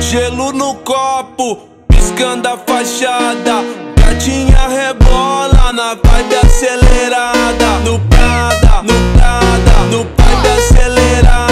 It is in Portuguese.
Gelo no copo, piscando a fachada. Gatinha rebola na vibe acelerada. No Prada, no Prada, no vibe acelerada.